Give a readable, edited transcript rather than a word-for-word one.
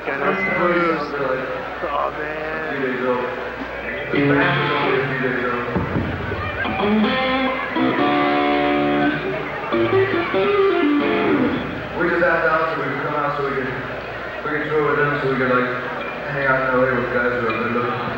weekend. That's the blues. Oh man. A few days old. The band was only a few days old. We just asked Alex if we could come out so we could tour with them, so we could like hang out in LA with guys who are good looking.